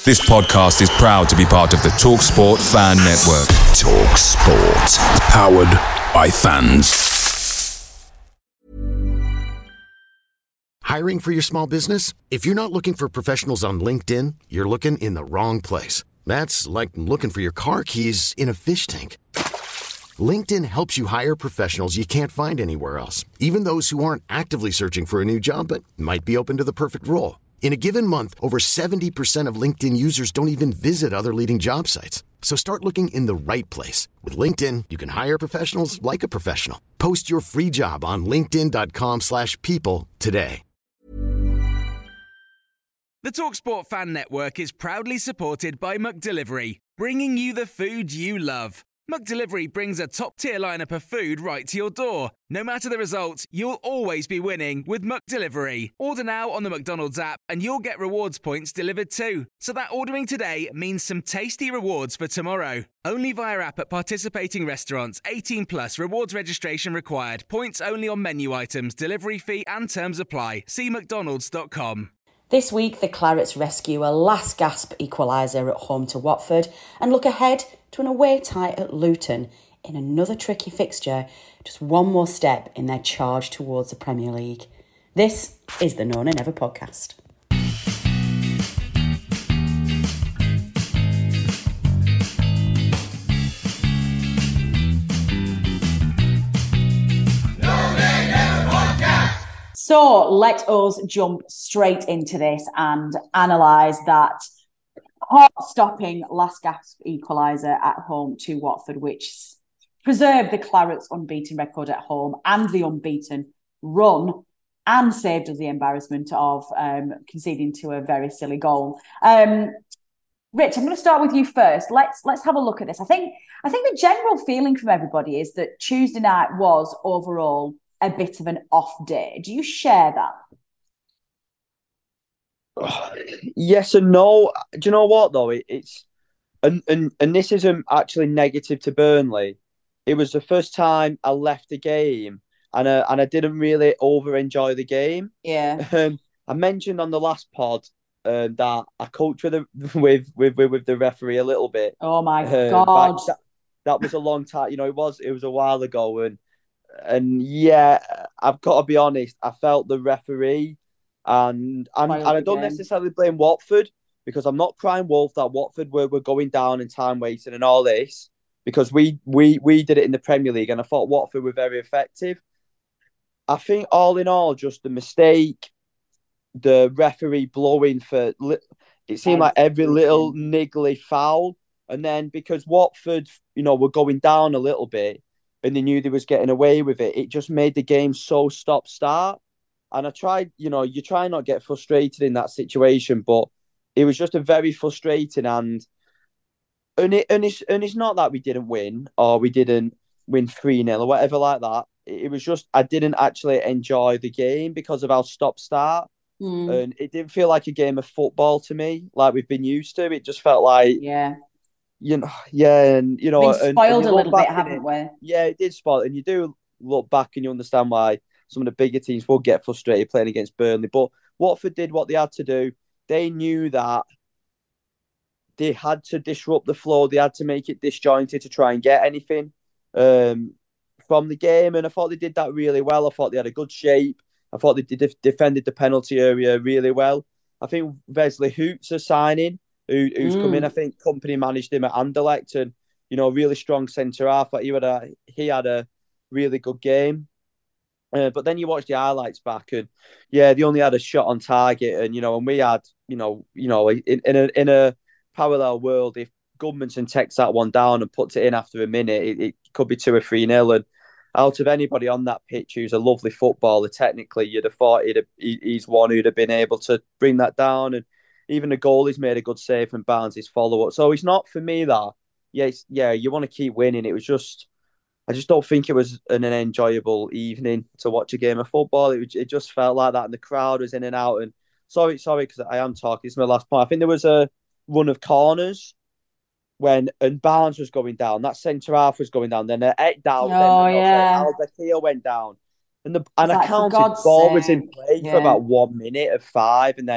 This podcast is proud to be part of the TalkSport Fan Network. TalkSport. Powered by fans. Hiring for your small business? If you're not looking for professionals on LinkedIn, you're looking in the wrong place. That's like looking for your car keys in a fish tank. LinkedIn helps you hire professionals you can't find anywhere else, even those who aren't actively searching for a new job but might be open to the perfect role. In a given month, over 70% of LinkedIn users don't even visit other leading job sites. So start looking in the right place. With LinkedIn, you can hire professionals like a professional. Post your free job on linkedin.com/people today. The TalkSport Fan Network is proudly supported by McDelivery, bringing you the food you love. McDelivery brings a top-tier lineup of food right to your door. No matter the result, you'll always be winning with McDelivery. Order now on the McDonald's app and you'll get rewards points delivered too. So that ordering today means some tasty rewards for tomorrow. Only via app at participating restaurants. 18 plus. Rewards registration required. Points only on menu items. Delivery fee and terms apply. See mcdonalds.com. This week, the Clarets rescue a last-gasp equaliser at home to Watford and look ahead to an away tie at Luton in another tricky fixture, just one more step in their charge towards the Premier League. This is the No Nay Never podcast. So let us jump straight into this and analyse that heart-stopping last-gasp equaliser at home to Watford, which preserved the Clarets' unbeaten record at home and the unbeaten run, and saved us the embarrassment of conceding to a very silly goal. Rich, I'm going to start with you first. Let's have a look at this. I think the general feeling from everybody is that Tuesday night was overall a bit of an off day. Do you share that? Yes and no. Do you know what though? It's and this isn't actually negative to Burnley. It was the first time I left the game, and I didn't really over enjoy the game. Yeah. I mentioned on the last pod that I coached with the referee a little bit. Oh my God. That was a long time. You know, it was a while ago, and yeah, I've got to be honest. I felt the referee, and I don't necessarily blame Watford, because I'm not crying wolf that Watford were going down and time wasting and all this, because we did it in the Premier League, and I thought Watford were very effective. I think all in all, just the mistake, the referee blowing for it seemed like every little niggly foul, and then because Watford, you know, were going down a little bit, and they knew they was getting away with it, it just made the game so stop-start. And I tried, you know, you try not to get frustrated in that situation, but it was just a very frustrating, and it's not that we didn't win or we didn't win 3-0 or whatever like that. It was just I didn't actually enjoy the game because of our stop-start. And it didn't feel like a game of football to me, like we've been used to. It just felt like... Yeah. You know, yeah, and you know, been spoiled a little bit, haven't we? Yeah, it did spoil, and you do look back and you understand why some of the bigger teams will get frustrated playing against Burnley. But Watford did what they had to do. They knew that they had to disrupt the flow. They had to make it disjointed to try and get anything from the game, and I thought they did that really well. I thought they had a good shape. I thought they defended the penalty area really well. I think Wesley Hoots is signing. Who's come in. I think Company managed him at Anderlecht, and you know, really strong centre half. But he had a really good game. But then you watch the highlights back, and yeah, they only had a shot on target, and you know, and we had, you know, in a parallel world, if Goodmanson takes that one down and puts it in after a minute, it could be 2 or 3-0. And out of anybody on that pitch who's a lovely footballer, technically, you'd have thought he's one who'd have been able to bring that down. And even the goalie's made a good save from Barnes' follow-up. So it's not for me that, you want to keep winning. It was just, I just don't think it was an enjoyable evening to watch a game of football. It just felt like that, and the crowd was in and out. And sorry, because I am talking. This is my last point. I think there was a run of corners and Barnes was going down. That centre half was going down. Then Ekdal, Albertio went down. And I counted, ball was in play for about 1 minute of 5, and then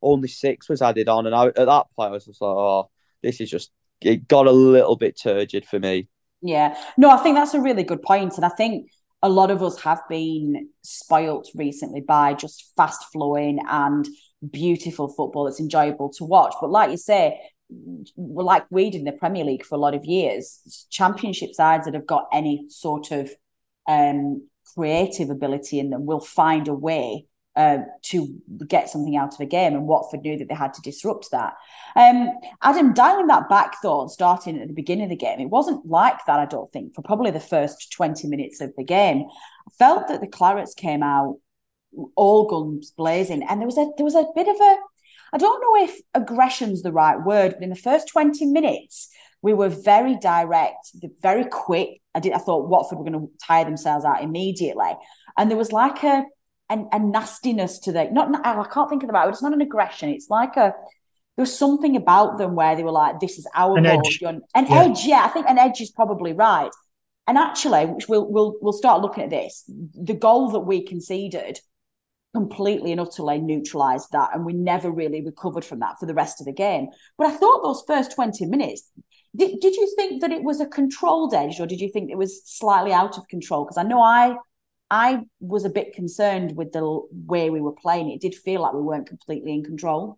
only 6 was added on. And at that point, I was just like, oh, this is just, it got a little bit turgid for me. Yeah. No, I think that's a really good point. And I think a lot of us have been spoilt recently by just fast flowing and beautiful football that's enjoyable to watch. But like you say, like we did in the Premier League for a lot of years, championship sides that have got any sort of creative ability in them will find a way to get something out of a game, and Watford knew that they had to disrupt that. Adam, dialing that back though, starting at the beginning of the game, it wasn't like that, I don't think, for probably the first 20 minutes of the game. I felt that the Clarets came out all guns blazing, and there was a bit of a, I don't know if aggression's the right word, but in the first 20 minutes, we were very direct, very quick. I thought Watford were going to tire themselves out immediately. And there was like a nastiness to the, I can't think of the right word. It's not an aggression. It's like there was something about them where they were like, this is our an ball. Edge. Edge, yeah. I think an edge is probably right. And actually, which we'll start looking at this, the goal that we conceded completely and utterly neutralised that, and we never really recovered from that for the rest of the game. But I thought those first 20 minutes, did you think that it was a controlled edge, or did you think it was slightly out of control? Because I know I was a bit concerned with the way we were playing. It did feel like we weren't completely in control.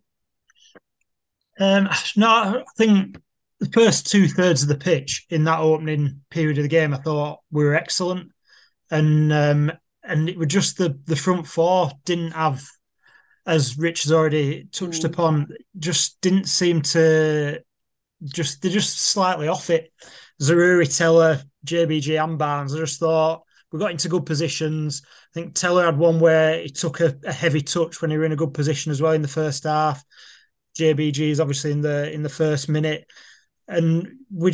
No, I think the first 2/3 of the pitch in that opening period of the game, I thought we were excellent. And it was just the front four didn't have, as Rich has already touched upon, just didn't seem to, they're just slightly off it. Zaroury, Teller, JBG and Barnes, I just thought we got into good positions. I think Teller had one where he took a heavy touch when he was in a good position as well in the first half. JBG is obviously in the first minute. And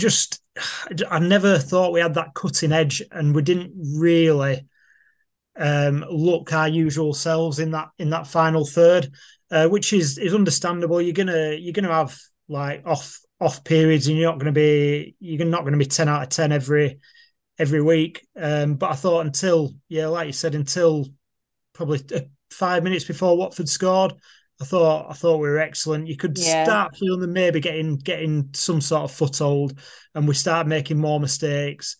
I never thought we had that cutting edge, and we didn't really look our usual selves in that final third, which is understandable. You're gonna have like off periods, and you're not going to be 10 out of 10 every week. But I thought until probably 5 minutes before Watford scored, I thought we were excellent. You could start feeling them maybe getting some sort of foothold, and we started making more mistakes.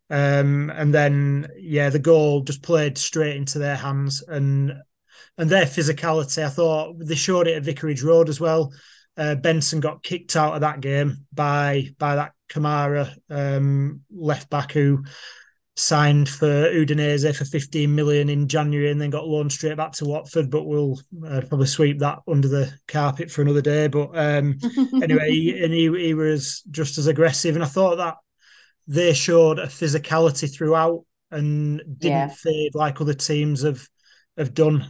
And then the goal just played straight into their hands, and their physicality. I thought they showed it at Vicarage Road as well. Benson got kicked out of that game by that Kamara left back who signed for Udinese for 15 million in January and then got loaned straight back to Watford, but we'll probably sweep that under the carpet for another day. But anyway, he was just as aggressive, and I thought that they showed a physicality throughout and didn't fade like other teams have done.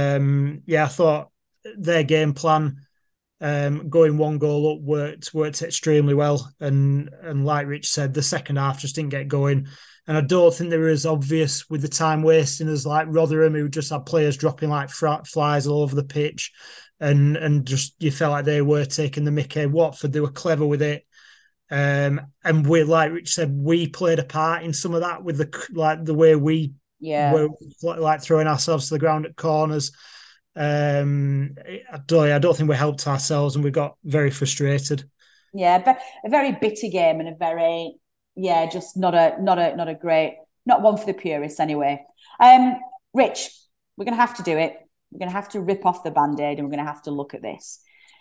I thought their game plan, going one goal up, worked extremely well, and like Rich said, the second half just didn't get going, and I don't think they were as obvious with the time wasting as like Rotherham, who just had players dropping like flies all over the pitch, and just you felt like they were taking the mickey. Watford, they were clever with it, and we, like Rich said, we played a part in some of that with the way we were like throwing ourselves to the ground at corners. I don't think we helped ourselves, and we got very frustrated. Yeah, but a very bitter game, and a very just not a great, not one for the purists anyway. Rich, we're going to have to do it. We're going to have to rip off the band-aid, and we're going to have to look at this.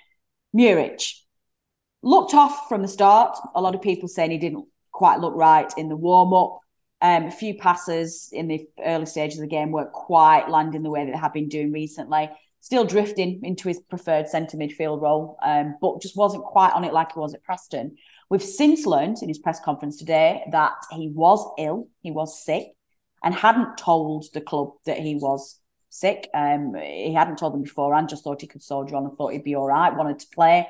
Muric looked off from the start. A lot of people saying he didn't quite look right in the warm-up. A few passes in the early stages of the game weren't quite landing the way that they have been doing recently. Still drifting into his preferred centre midfield role, but just wasn't quite on it like he was at Preston. We've since learned in his press conference today that he was ill, he was sick, and hadn't told the club that he was sick. He hadn't told them before, and just thought he could soldier on and thought he'd be all right, wanted to play.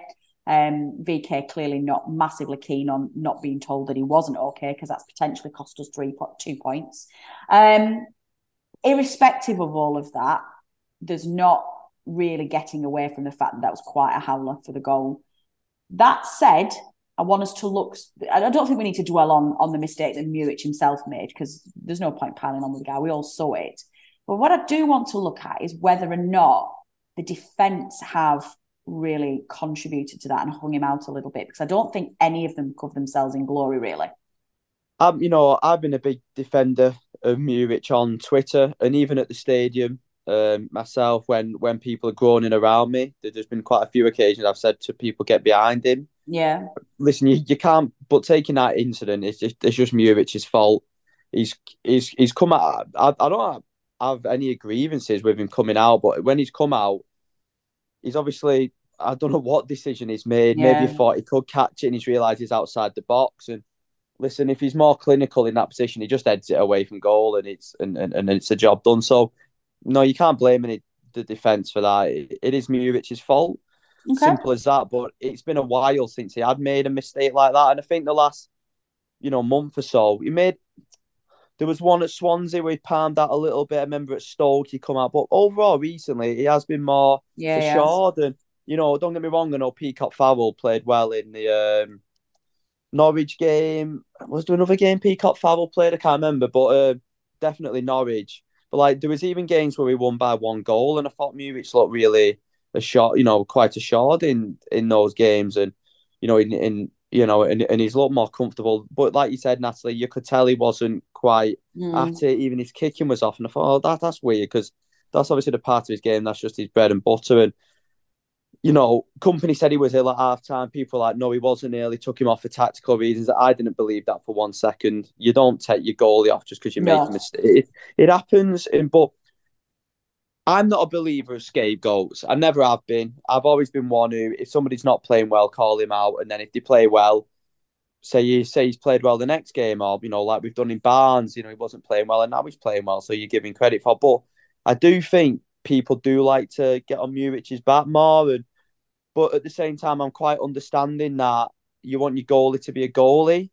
VK clearly not massively keen on not being told that he wasn't okay, because that's potentially cost us 2 points. Irrespective of all of that, there's not really getting away from the fact that was quite a howler for the goal. That said, I want us to look. I don't think we need to dwell on the mistake that Muric himself made, because there's no point piling on with the guy. We all saw it. But what I do want to look at is whether or not the defence have really contributed to that and hung him out a little bit, because I don't think any of them cover themselves in glory, really. I've been a big defender of Muric on Twitter and even at the stadium myself when people are groaning around me. There's been quite a few occasions I've said to people, get behind him. Yeah. Listen, you can't, but taking that incident, it's just Muric's fault. He's come out. I don't have any grievances with him coming out, but when he's come out, he's obviously, I don't know what decision he's made. Yeah. Maybe he thought he could catch it and he's realised he's outside the box. And listen, if he's more clinical in that position, he just heads it away from goal and it's a job done. So, no, you can't blame the defence for that. It is Muric's fault. Okay. Simple as that. But it's been a while since he had made a mistake like that. And I think the last, month or so, there was one at Swansea where he palmed out a little bit. I remember at Stoke he come out. But overall, recently, he has been more assured. And, don't get me wrong, I know Peacock Farrell played well in the Norwich game. Was there another game Peacock Farrell played? I can't remember. But definitely Norwich. But, there was even games where we won by 1 goal. And I thought Muric looked really quite assured in those games. And, and he's a lot more comfortable. But like you said, Natalie, you could tell he wasn't quite at it. Even his kicking was off. And I thought, that's weird, because that's obviously the part of his game. That's just his bread and butter. And, Company said he was ill at half-time. People were like, no, he wasn't ill. He took him off for tactical reasons. I didn't believe that for 1 second. You don't take your goalie off just because you make a mistake. It happens. But I'm not a believer of scapegoats. I never have been. I've always been one who, if somebody's not playing well, call him out. And then if they play well, say he's played well the next game, or, like we've done in Barnes, he wasn't playing well and now he's playing well. So you're giving credit for. But I do think people do like to get on Muric's back more. But at the same time, I'm quite understanding that you want your goalie to be a goalie.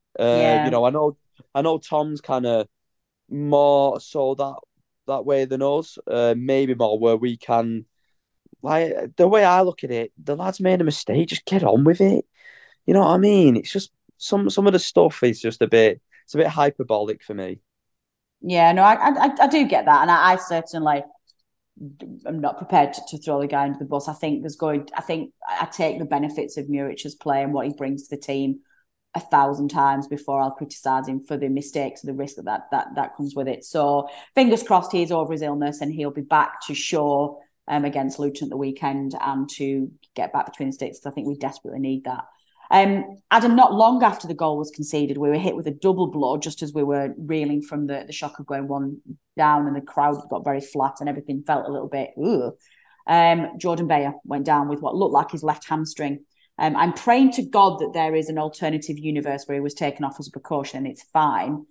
I know Tom's kind of more so that way than us, maybe more where we can, like, the way I look at it, the lad's made a mistake, just get on with it. You know what I mean? It's just some of the stuff is just it's a bit hyperbolic for me. Yeah, no, I do get that, and I certainly, I'm not prepared to throw the guy under the bus. I think I take the benefits of Muric's play and what he brings to the team 1,000 times before I'll criticise him for the mistakes and the risk that comes with it. So fingers crossed he's over his illness and he'll be back to show against Luton at the weekend and to get back between the sticks. I think we desperately need that. Adam, not long after the goal was conceded, we were hit with a double blow just as we were reeling from the shock of going 1 down, and the crowd got very flat and everything felt a little bit, Jordan Beyer went down with what looked like his left hamstring. I'm praying to God that there is an alternative universe where he was taken off as a precaution and it's fine.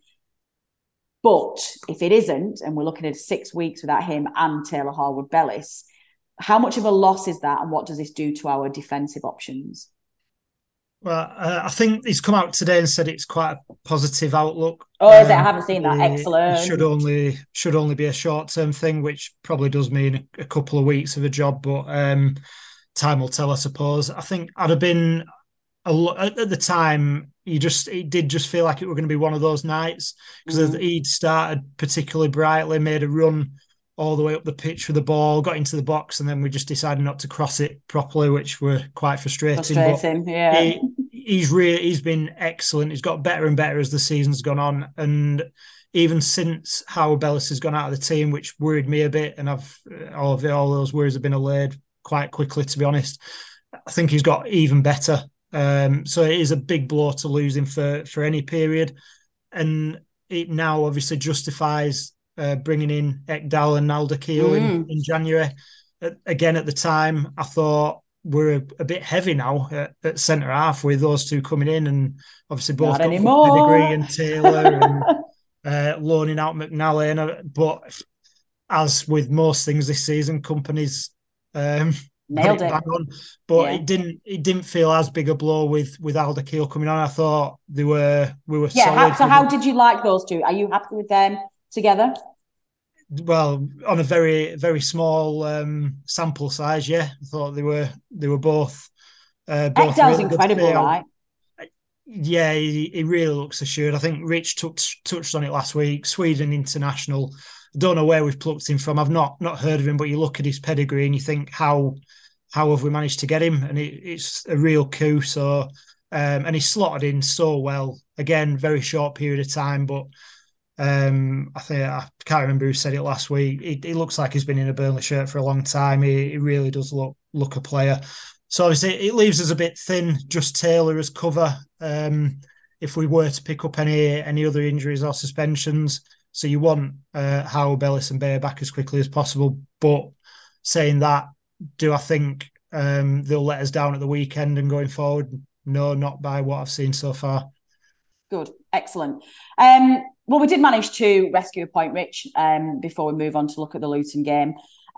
But if it isn't, and we're looking at 6 weeks without him and Taylor Harwood-Bellis, how much of a loss is that, and what does this do to our defensive options? Well, I think he's come out today and said it's quite a positive outlook. Oh, is it? I haven't seen that. Excellent. It should only be a short-term thing, which probably does mean a couple of weeks of a job, but time will tell, I suppose. I think I'd have been at the time. It did just feel like it were going to be one of those nights, because he'd started particularly brightly, made a run all the way up the pitch with the ball, got into the box, and then we just decided not to cross it properly, which were quite frustrating. Yeah. He's been excellent. He's got better and better as the season's gone on, and even since Harwood-Bellis has gone out of the team, which worried me a bit, and all those worries have been allayed quite quickly, to be honest. I think he's got even better. So it is a big blow to lose him for any period, and it now obviously justifies bringing in Ekdal and Naldo-Keel in January. Again, at the time, I thought we're a bit heavy now at centre half with those two coming in, and obviously both got pedigree and Taylor and loaning out McNally. But as with most things this season, Company's nailed it. On. But it didn't feel as big a blow with Naldo-Keel coming on. I thought we were solid. So how did you like those two? Are you happy with them together? Well, on a very, very small sample size, yeah. I thought they were both Ekdal's really incredible, right? Yeah, he really looks assured. I think Rich touched on it last week. Sweden international. I don't know where we've plucked him from. I've not heard of him, but you look at his pedigree and you think how how have we managed to get him? And it's a real coup. So, and he slotted in so well. Again, very short period of time, but I think I can't remember who said it last week. He looks like he's been in a Burnley shirt for a long time. He really does look a player. So obviously it leaves us a bit thin. Just Taylor as cover. If we were to pick up any other injuries or suspensions, so you want Howard, Bellis, and Bayer back as quickly as possible. But saying that, do I think they'll let us down at the weekend and going forward? No, not by what I've seen so far. Good, excellent. Well, we did manage to rescue a point, Rich, before we move on to look at the Luton game.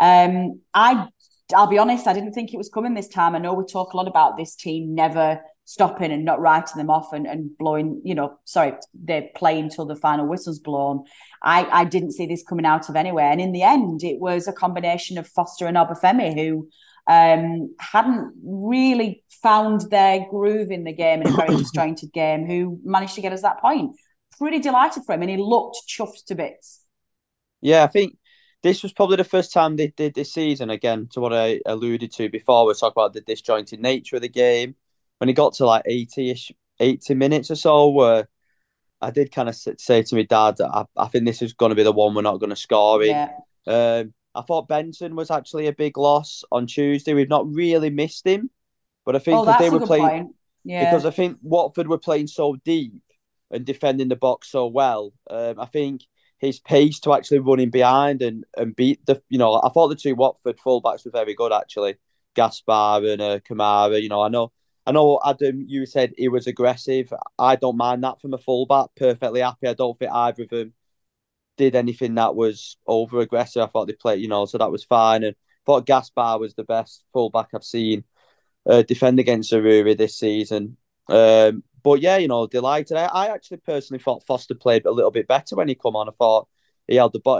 I'll be honest, I didn't think it was coming this time. I know we talk a lot about this team never stopping and not writing them off and blowing, they're playing till the final whistle's blown. I didn't see this coming out of anywhere. And in the end, it was a combination of Foster and Obafemi who hadn't really found their groove in the game, in a very disjointed game, who managed to get us that point. Pretty delighted for him, and he looked chuffed to bits. Yeah, I think this was probably the first time they did this season, again, to what I alluded to before. We talked about the disjointed nature of the game. When he got to like 80 minutes or so, where I did kind of say to my dad, I think this is going to be the one we're not going to score in. Yeah. I thought Benson was actually a big loss on Tuesday. We've not really missed him, but I think they were playing, because I think Watford were playing so deep and defending the box so well. I think his pace to actually running behind and beat the, I thought the two Watford fullbacks were very good actually, Gaspar and Kamara. I know, Adam, you said he was aggressive. I don't mind that from a fullback. Perfectly happy. I don't think either of them did anything that was over aggressive. I thought they played, so that was fine. And I thought Gaspar was the best fullback I've seen defend against Zaroury this season. But yeah, delighted. I actually personally thought Foster played a little bit better when he come on. I thought he held the ball,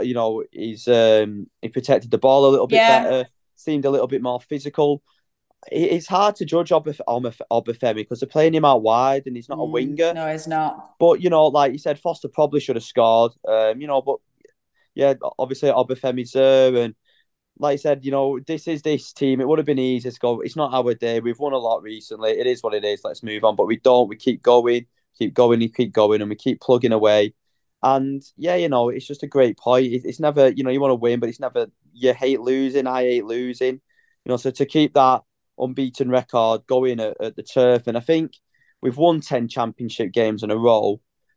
he protected the ball a little bit better, seemed a little bit more physical. It's hard to judge Obafemi because they're playing him out wide and he's not a winger. No, he's not. But, like you said, Foster probably should have scored, but yeah, obviously Obafemi's there. And like I said, this is this team. It would have been easy to go. It's not our day. We've won a lot recently. It is what it is. Let's move on. But we don't. We keep going, and we keep plugging away. And yeah, it's just a great point. It's never, you want to win, but it's never, you hate losing. I hate losing. So to keep that unbeaten record going at the turf, and I think we've won 10 championship games in a row.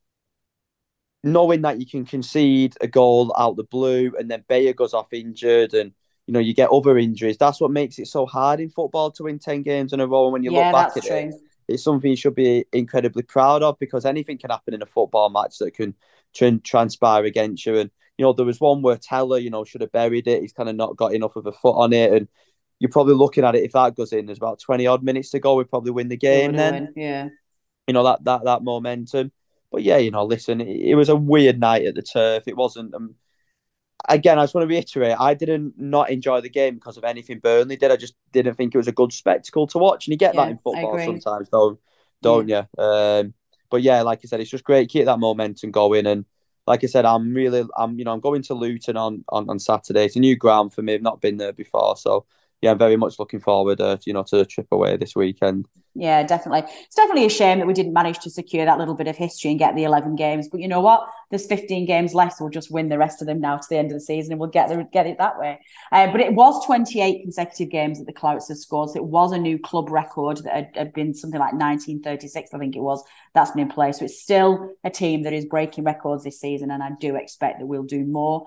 Knowing that you can concede a goal out the blue and then Bayer goes off injured and you get other injuries, that's what makes it so hard in football to win 10 games in a row. And when you look back at it, it's something you should be incredibly proud of, because anything can happen in a football match that can transpire against you. And there was one where Teller should have buried it. He's kind of not got enough of a foot on it, and you're probably looking at it, if that goes in, there's about 20 odd minutes to go, we probably win the game then. Yeah. That momentum. But yeah, listen, it was a weird night at the turf. It wasn't, again, I just want to reiterate, I didn't not enjoy the game because of anything Burnley did. I just didn't think it was a good spectacle to watch. And you get that in football sometimes, don't you? But yeah, like I said, it's just great to keep that momentum going. And like I said, I'm going to Luton on Saturday. It's a new ground for me. I've not been there before. So yeah, I'm very much looking forward, to the trip away this weekend. Yeah, definitely. It's definitely a shame that we didn't manage to secure that little bit of history and get the 11 games. But you know what? There's 15 games left. We'll just win the rest of them now to the end of the season, and we'll get it that way. But it was 28 consecutive games that the Clarets have scored. So it was a new club record that had been something like 1936, I think it was. That's been in place. So it's still a team that is breaking records this season, and I do expect that we'll do more.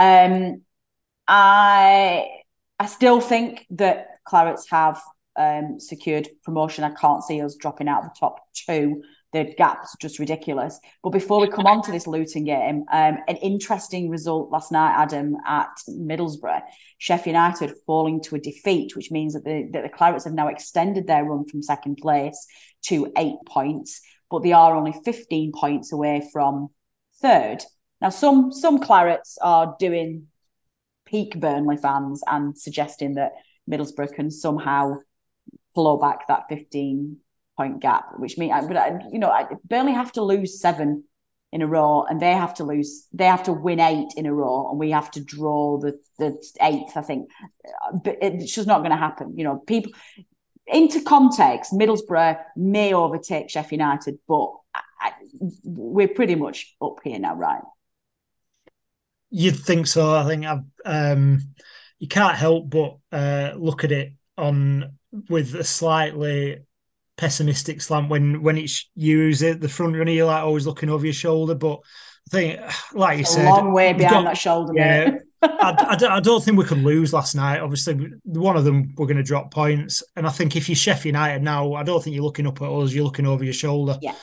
I still think that Clarets have secured promotion. I can't see us dropping out of the top two. The gap's just ridiculous. But before we come on to this Luton game, an interesting result last night, Adam, at Middlesbrough. Sheffield United falling to a defeat, which means that the Clarets have now extended their run from second place to 8 points, but they are only 15 points away from third. Now, some Clarets are doing peak Burnley fans and suggesting that Middlesbrough can somehow blow back that 15-point gap, which means, Burnley have to lose 7 in a row, and they have to lose. They have to win 8 in a row, and we have to draw the 8th. I think, but it's just not going to happen. You know, people into context. Middlesbrough may overtake Sheffield United, but we're pretty much up here now, right? You'd think so. I think you can't help but look at it with a slightly pessimistic slant when it's used at the front runner. You're like always looking over your shoulder, but I think, like you said, a long way behind that shoulder. Yeah, I don't think we could lose last night. Obviously, one of them we're going to drop points, and I think if you're Sheffield United now, I don't think you're looking up at us. You're looking over your shoulder. Yeah.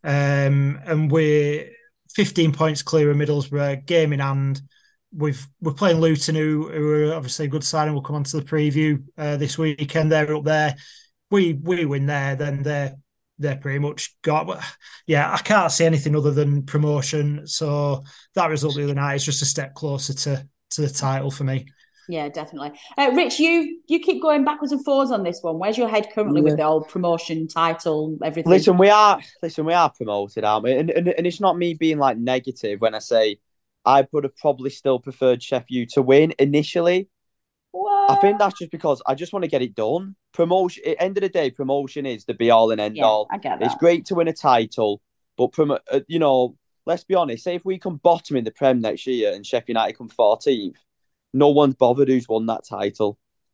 And we're 15 points clear of Middlesbrough, game in hand. We're playing Luton, who are obviously a good side, and we'll come on to the preview this weekend. They're up there. We win there, then they're pretty much got. But yeah, I can't see anything other than promotion. So that result the other night is just a step closer to the title for me. Yeah, definitely. Rich, you keep going backwards and forwards on this one. Where's your head currently with the old promotion, title, everything? Listen, we are promoted, aren't we? And it's not me being like negative when I say I would have probably still preferred Sheffield to win initially. What? I think that's just because I just want to get it done. Promotion, at the end of the day, promotion is the be all and end all. I get that. It's great to win a title, but let's be honest. Say if we come bottom in the Prem next year and Sheffield United come 14th, no one's bothered who's won that title.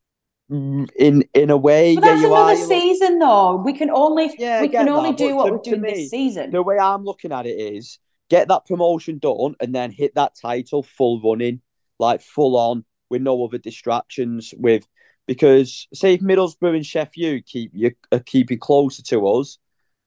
In a way, but that's another season, though. We can only do what we're doing this season. The way I'm looking at it is get that promotion done and then hit that title full running, like full on, with no other distractions. Because say if Middlesbrough and Sheffield keeping closer to us,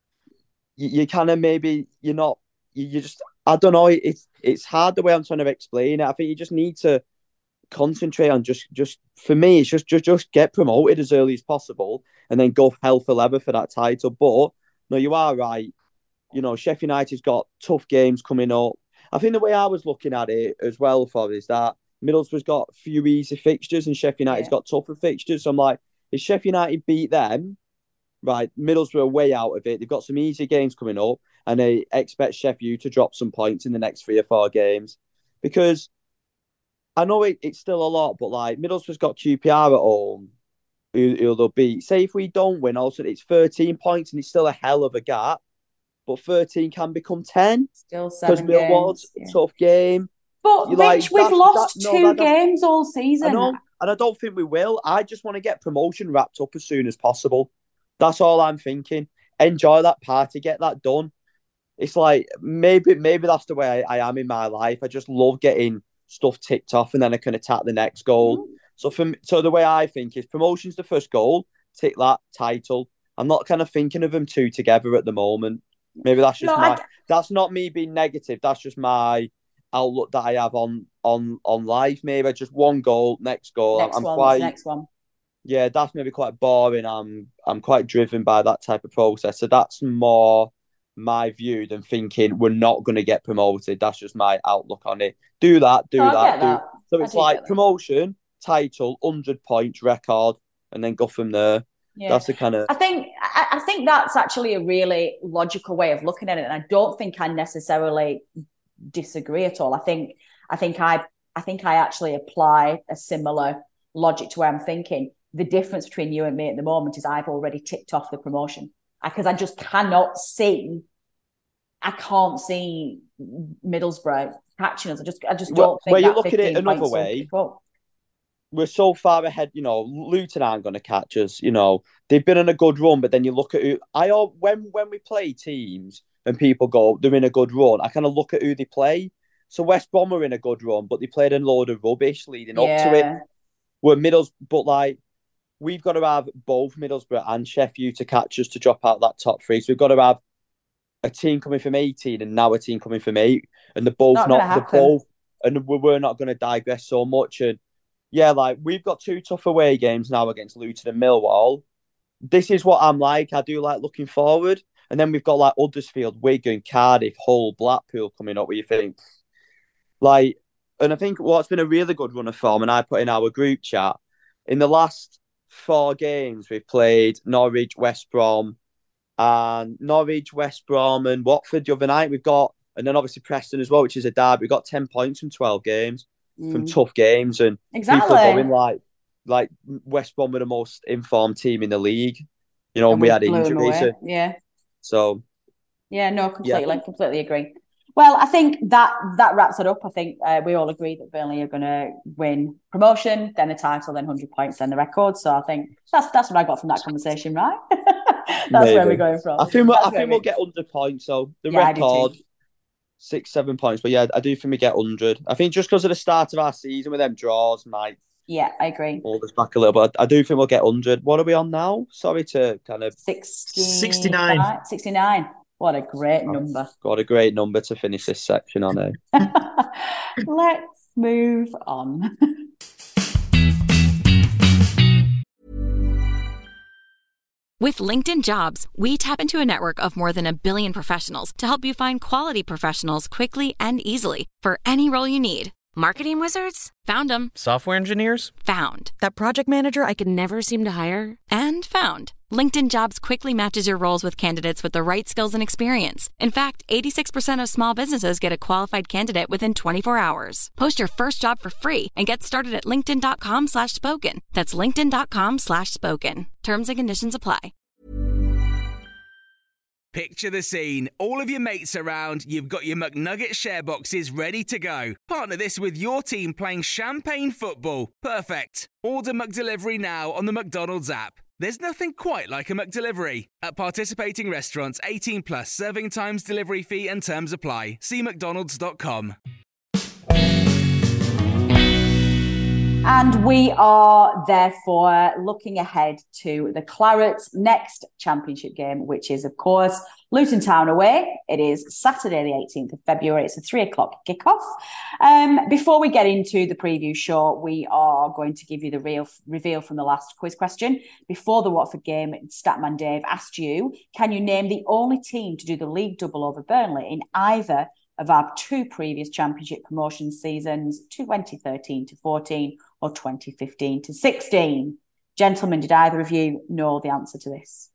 you kind of maybe you're not. You just I don't know. It's hard the way I'm trying to explain it. I think you just need to concentrate on just for me. It's just get promoted as early as possible and then go hell for leather for that title. But no, you are right. You know, Sheffield United's got tough games coming up. I think the way I was looking at it as well, for is that Middlesbrough's got a few easy fixtures and Sheffield United's got tougher fixtures. So I'm like, if Sheffield United beat them, right, Middlesbrough are way out of it. They've got some easy games coming up and they expect Sheffield to drop some points in the next 3 or 4 games. Because I know it's still a lot, but like Middlesbrough's got QPR at home, who they'll beat. Say if we don't win, also it's 13 points and it's still a hell of a gap. But 13 can become 10. Still 7 games. Because Millwall's a tough game. But Rich, we've lost 2 games all season. I know, and I don't think we will. I just want to get promotion wrapped up as soon as possible. That's all I'm thinking. Enjoy that party, get that done. It's like maybe that's the way I am in my life. I just love getting stuff ticked off, and then I can attack the next goal. So the way I think is promotion's the first goal. Tick that title. I'm not kind of thinking of them two together at the moment. Maybe that's just that's not me being negative. That's just my outlook that I have on life. Maybe just one goal, next goal. Next one. Yeah, that's maybe quite boring. I'm quite driven by that type of process. So that's more my view than thinking we're not going to get promoted. That's just my outlook on it. Do that. So it's like promotion, title, 100 points record, and then go from there. Yeah. That's the kind of. I think that's actually a really logical way of looking at it, and I don't think I necessarily disagree at all. I think I actually apply a similar logic to where I'm thinking. The difference between you and me at the moment is I've already ticked off the promotion because I just cannot see. I can't see Middlesbrough catching us. I just don't think. Well, you look at it another way. We're so far ahead, you know. Luton aren't going to catch us. You know, they've been on a good run, but then you look at who when we play teams and people go they're in a good run. I kind of look at who they play. So West Brom were in a good run, but they played a load of rubbish leading up to it. We're but like we've got to have both Middlesbrough and Sheffield to catch us to drop out that top 3. So we've got to have a team coming from 18 and now a team coming from 8, and they're both and we're not going to digress so much. And yeah, like we've got 2 tough away games now against Luton and Millwall. This is what I'm like. I do like looking forward. And then we've got like Huddersfield, Wigan, Cardiff, Hull, Blackpool coming up where you think like, and I think what's been a really good run of form, and I put in our group chat, in the last 4 games we've played Norwich, West Brom and Watford the other night. We've got And then obviously Preston as well, which is a derby. We got 10 points from 12 games, from tough games. And people are going like West Brom were the most informed team in the league. You know, and we had injuries. So. Yeah, no, completely agree. Well, I think that wraps it up. I think we all agree that Burnley are going to win promotion, then the title, then 100 points, then the record. So I think that's what I got from that conversation, right? That's Maybe. Where we're going from. I think we'll get 100 points. So the record, 6-7 points. But yeah, I do think we get 100. I think just because of the start of our season with them draws might. Yeah, I agree. Hold us back a little bit. I do think we'll get 100. What are we on now? Sorry to kind of... 69. 69. What a great number. Got a great number to finish this section on it. Let's move on. With LinkedIn Jobs, we tap into a network of more than 1 billion professionals to help you find quality professionals quickly and easily for any role you need. Marketing wizards? Found them. Software engineers? Found. That project manager I could never seem to hire? And found. LinkedIn Jobs quickly matches your roles with candidates with the right skills and experience. In fact, 86% of small businesses get a qualified candidate within 24 hours. Post your first job for free and get started at linkedin.com/spoken. That's linkedin.com/spoken. Terms and conditions apply. Picture the scene. All of your mates around, you've got your McNugget share boxes ready to go. Partner this with your team playing champagne football. Perfect. Order McDelivery now on the McDonald's app. There's nothing quite like a McDelivery. At participating restaurants, 18 plus, serving times, delivery fee and terms apply. See mcdonalds.com. And we are therefore looking ahead to the Clarets' next championship game, which is, of course, Luton Town away. It is Saturday, the 18th of February. It's a 3:00 kickoff. Before we get into the preview show, we are going to give you the real reveal from the last quiz question. Before the Watford game, Statman Dave asked you, can you name the only team to do the league double over Burnley in either of our two previous championship promotion seasons, 2013 to 14 or 2015 to 16? Gentlemen, did either of you know the answer to this?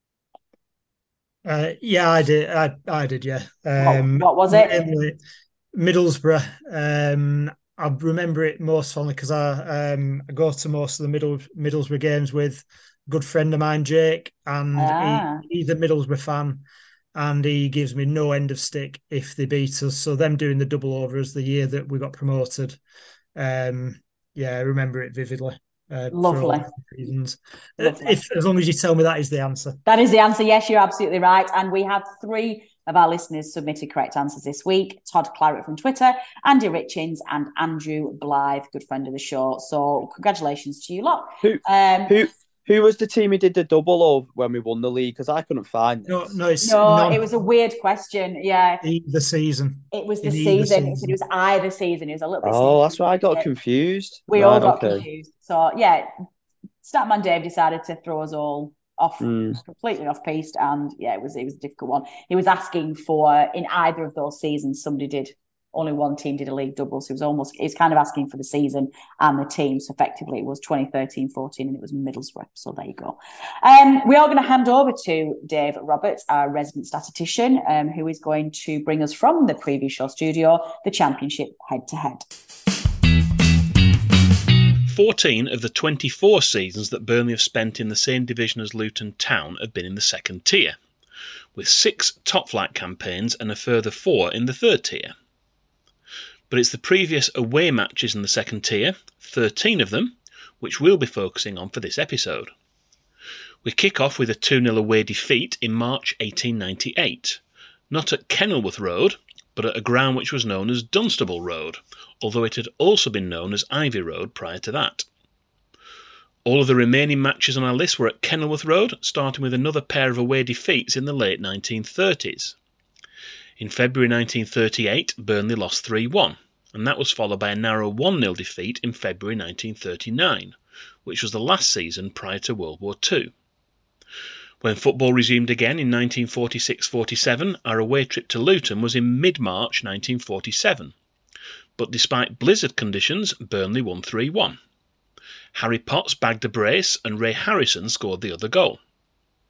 Yeah, I did. I did, yeah. What was it? Middlesbrough. I remember it most fondly because I go to most of the Middlesbrough games with a good friend of mine, Jake, and he's a Middlesbrough fan. And he gives me no end of stick if they beat us. So them doing the double over is the year that we got promoted. Yeah, I remember it vividly. Lovely. Reasons. As long as you tell me that is the answer. That is the answer. Yes, you're absolutely right. And we have 3 of our listeners submitted correct answers this week. Todd Claret from Twitter, Andy Richins and Andrew Blythe, good friend of the show. So congratulations to you lot. Who was the team who did the double of when we won the league? Because I couldn't find this. No, it was a weird question. Yeah. The season. It was the season. It was either season. It was a little bit. Oh, that's why I got confused. We all got confused. So, yeah, Statman Dave decided to throw us all off, completely off piste. And, yeah, it was a difficult one. He was asking for, in either of those seasons, only one team did a league double. So he's kind of asking for the season and the team. So effectively it was 2013-14 and it was Middlesbrough. So there you go. We are going to hand over to Dave Roberts, our resident statistician, who is going to bring us from the preview show studio, the championship head-to-head. 14 of the 24 seasons that Burnley have spent in the same division as Luton Town have been in the second tier, with 6 top-flight campaigns and a further 4 in the third tier. But it's the previous away matches in the second tier, 13 of them, which we'll be focusing on for this episode. We kick off with a 2-0 away defeat in March 1898, not at Kenilworth Road, but at a ground which was known as Dunstable Road, although it had also been known as Ivy Road prior to that. All of the remaining matches on our list were at Kenilworth Road, starting with another pair of away defeats in the late 1930s. In February 1938, Burnley lost 3-1, and that was followed by a narrow 1-0 defeat in February 1939, which was the last season prior to World War II. When football resumed again in 1946-47, our away trip to Luton was in mid-March 1947. But despite blizzard conditions, Burnley won 3-1. Harry Potts bagged a brace and Ray Harrison scored the other goal.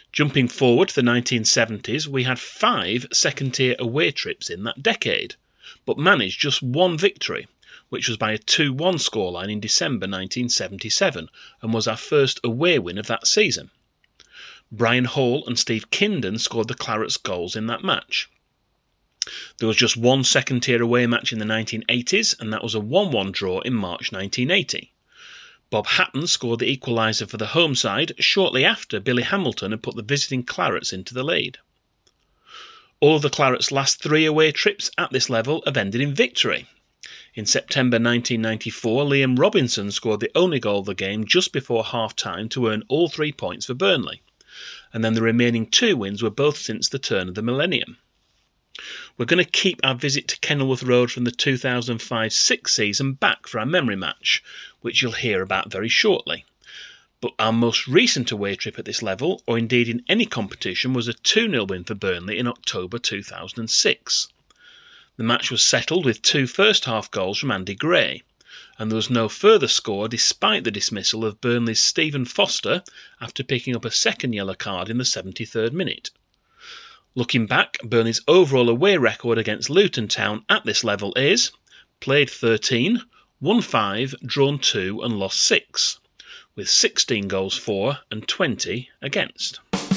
Jumping forward to the 1970s, we had 5 second-tier away trips in that decade, but managed just one victory, which was by a 2-1 scoreline in December 1977, and was our first away win of that season. Brian Hall and Steve Kinden scored the Clarets goals in that match. There was just one second-tier away match in the 1980s, and that was a 1-1 draw in March 1980. Bob Hatton scored the equaliser for the home side shortly after Billy Hamilton had put the visiting Clarets into the lead. All of the Clarets' last 3 away trips at this level have ended in victory. In September 1994, Liam Robinson scored the only goal of the game just before half-time to earn all 3 points for Burnley, and then the remaining 2 wins were both since the turn of the millennium. We're going to keep our visit to Kenilworth Road from the 2005-06 season back for our memory match, which you'll hear about very shortly. But our most recent away trip at this level, or indeed in any competition, was a 2-0 win for Burnley in October 2006. The match was settled with 2 first-half goals from Andy Gray, and there was no further score despite the dismissal of Burnley's Stephen Foster after picking up a second yellow card in the 73rd minute. Looking back, Burnley's overall away record against Luton Town at this level is played 13, won 5, drawn 2 and lost 6, with 16 goals for and 20 against.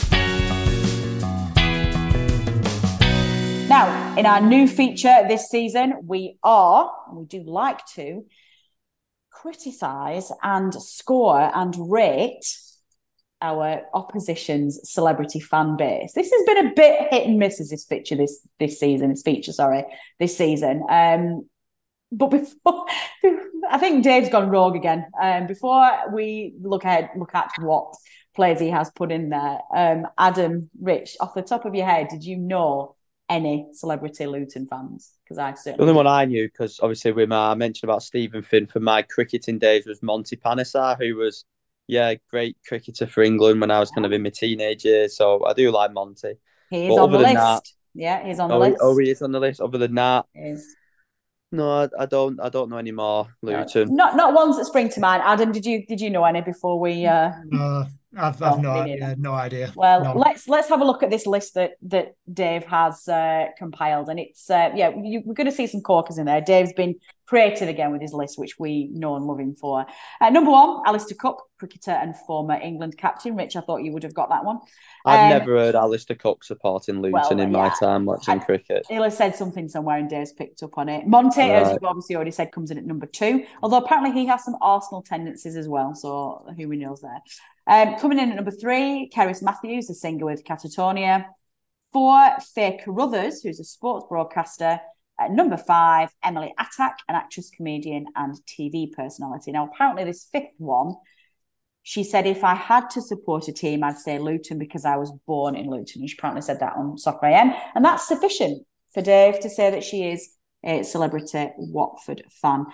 Now, in our new feature this season, we do like to criticise and score and rate our opposition's celebrity fan base. This has been a bit hit and miss as this season. But before, I think Dave's gone rogue again. Before we look at what players he has put in there, Adam, Rich, off the top of your head, did you know any celebrity Luton fans? Because I certainly the only one I knew, because obviously I mentioned about Stephen Finn from my cricketing days, was Monty Panesar, who was great cricketer for England when I was kind of in my teenage years. So I do like Monty. He is on the list. He's on the list. He is on the list. Other than that, no, I don't know any more Luton. Not ones that spring to mind. Adam, did you know any before we? No, I've no idea. Well, no. let's have a look at this list that Dave has compiled, and it's we're going to see some corkers in there. Dave's been creative again with his list, which we know and love him for. Number 1, Alistair Cook, cricketer and former England captain. Rich, I thought you would have got that one. I've never heard Alistair Cook supporting Luton in my time watching cricket. He'll have said something somewhere and Dave's picked up on it. Monty, as you've obviously already said, comes in at number 2, although apparently he has some Arsenal tendencies as well, so who knows there. Coming in at number 3, Cerys Matthews, the singer with Catatonia. 4, Faye Carruthers, who's a sports broadcaster. At number 5, Emily Attack, an actress, comedian and TV personality. Now, apparently this 5th one, she said, if I had to support a team, I'd say Luton because I was born in Luton. And she apparently said that on Soccer AM. And that's sufficient for Dave to say that she is a celebrity Watford fan.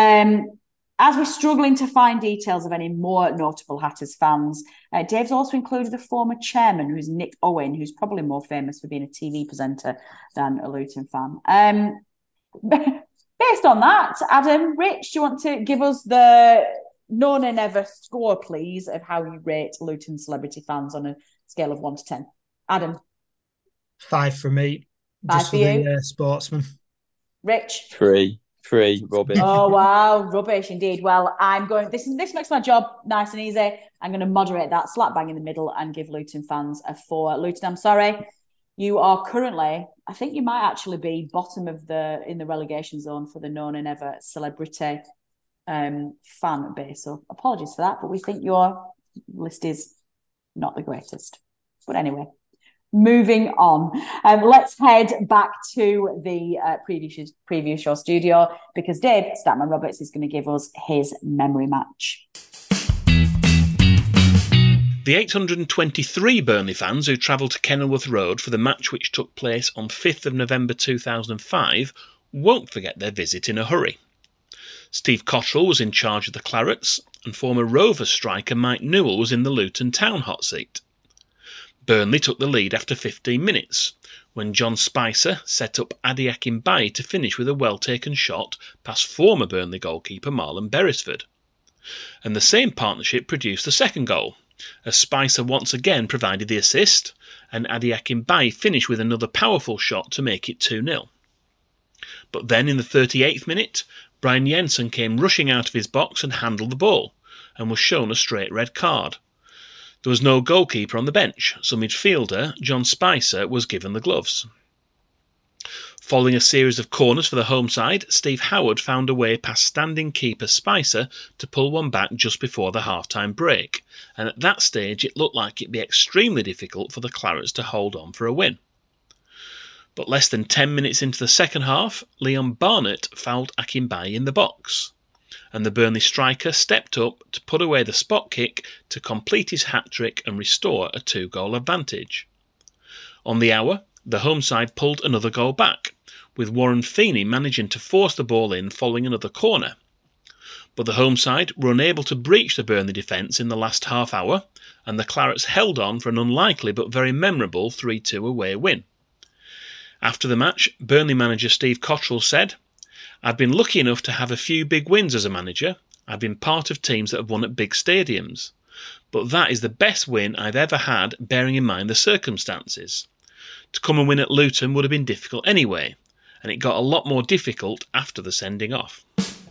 As we're struggling to find details of any more notable Hatters fans, Dave's also included a former chairman, who's Nick Owen, who's probably more famous for being a TV presenter than a Luton fan. Based on that, Adam, Rich, do you want to give us the known and never score, please, of how you rate Luton celebrity fans on a scale of 1 to 10? Adam? 5 for me. 5 just for you? The sportsman. Rich? 3, rubbish. Oh, wow, rubbish indeed. Well, I'm going, this makes my job nice and easy. I'm going to moderate that slap bang in the middle and give Luton fans a 4. Luton, I'm sorry. You are currently, I think you might actually be bottom in the relegation zone for the known and ever celebrity fan base. So apologies for that, but we think your list is not the greatest. But anyway, moving on. Let's head back to the previous show studio because Dave Statman Roberts is going to give us his memory match. The 823 Burnley fans who travelled to Kenilworth Road for the match which took place on 5th of November 2005 won't forget their visit in a hurry. Steve Cottrell was in charge of the Clarets and former Rovers striker Mike Newell was in the Luton Town hot seat. Burnley took the lead after 15 minutes when John Spicer set up Adi Akinbaye to finish with a well-taken shot past former Burnley goalkeeper Marlon Beresford. And the same partnership produced the second goal as Spicer once again provided the assist, and Ade Akinbaye finished with another powerful shot to make it 2-0. But then in the 38th minute, Brian Jensen came rushing out of his box and handled the ball, and was shown a straight red card. There was no goalkeeper on the bench, so midfielder John Spicer was given the gloves. Following a series of corners for the home side, Steve Howard found a way past standing keeper Spicer to pull one back just before the half-time break, and at that stage it looked like it'd be extremely difficult for the Clarets to hold on for a win. But less than 10 minutes into the second half, Leon Barnett fouled Akinbaye in the box, and the Burnley striker stepped up to put away the spot kick to complete his hat-trick and restore a 2-goal advantage. On the hour, the home side pulled another goal back, with Warren Feeney managing to force the ball in following another corner. But the home side were unable to breach the Burnley defence in the last half hour, and the Clarets held on for an unlikely but very memorable 3-2 away win. After the match, Burnley manager Steve Cotterill said, "I've been lucky enough to have a few big wins as a manager. I've been part of teams that have won at big stadiums. But that is the best win I've ever had, bearing in mind the circumstances. To come and win at Luton would have been difficult anyway, and it got a lot more difficult after the sending off."